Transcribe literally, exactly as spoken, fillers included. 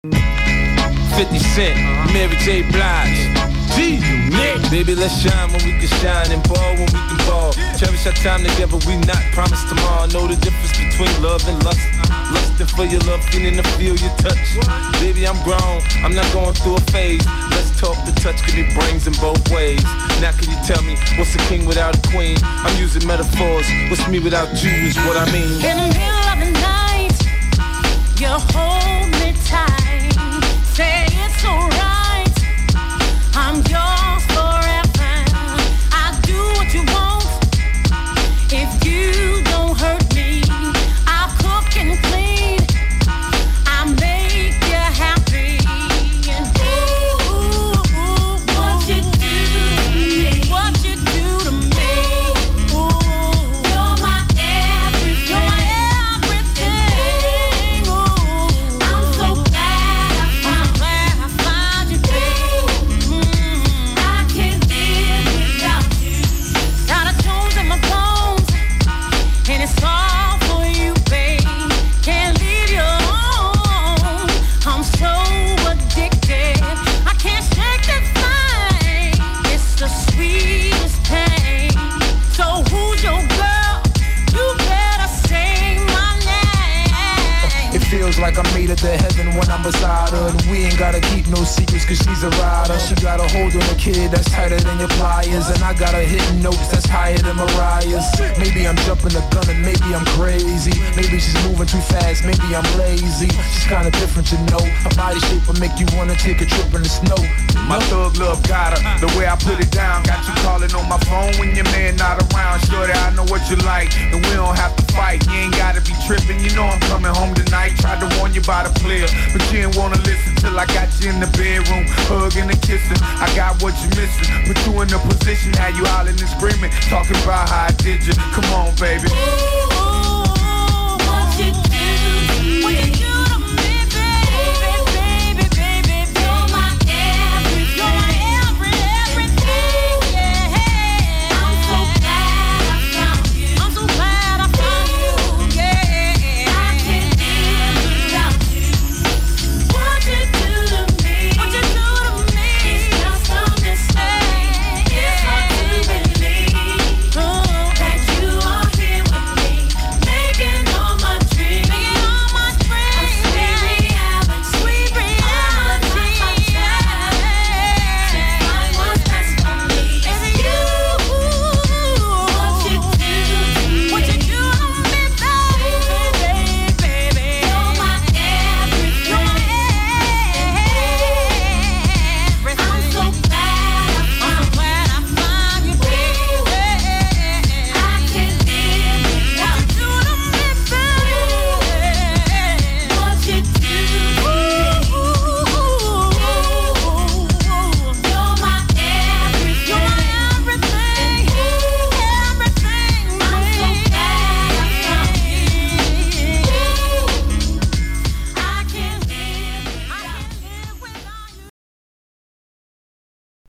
fifty Cent, Mary J. Blige. G, Nick. Baby, let's shine when we can shine and ball when we can ball. Cherish our time together, we not promised tomorrow. Know the difference between love and lust. Lusting for your love, feeling to feel your touch. Baby, I'm grown, I'm not going through a phase. Let's talk, the touch give me brains in both ways. Now can you tell me, what's a king without a queen? I'm using metaphors, what's me without you is what I mean. In the middle of the night, you hold me tight. Say it's alright, I'm yours forever. I do what you want, if you don't hurt me. I'll cook and clean, I'll make you happy. And ooh, what you do, what you do to me. Ooh, you're my everything, you're my everything. Ooh, I'm so glad I found, glad I found you, babe. Mm, I can't live without you. Got a tones in my bones, and it's all for you, babe. Can't leave you alone. I'm so addicted, I can't shake this thing. It's the sweetest pain. So who's your girl? You better say my name. It feels like I'm made it to heaven when I'm beside her. And we ain't gotta keep no secrets cause she's a rider. She got a hold on a kid that's tighter than your pliers. And I got her hitting notes that's higher than Mariah's. Maybe I'm jumping the gun and maybe I'm crazy. Maybe she's moving too fast, maybe I'm lazy. She's kinda different, you know. Her body shape will make you wanna take a trip in the snow. My thug love got her, the way I put it down. Got you calling on my phone when your man not around. Shorty, I know what you like, and we don't have to fight. You ain't gotta be tripping, you know I'm coming home tonight. Tried to warn you about a player, but you didn't wanna listen till I got you in the bedroom, hugging and kissing. I got what you missing, put you in a position, now you hollering and screaming, talking about how I did you. Come on, baby. Ooh,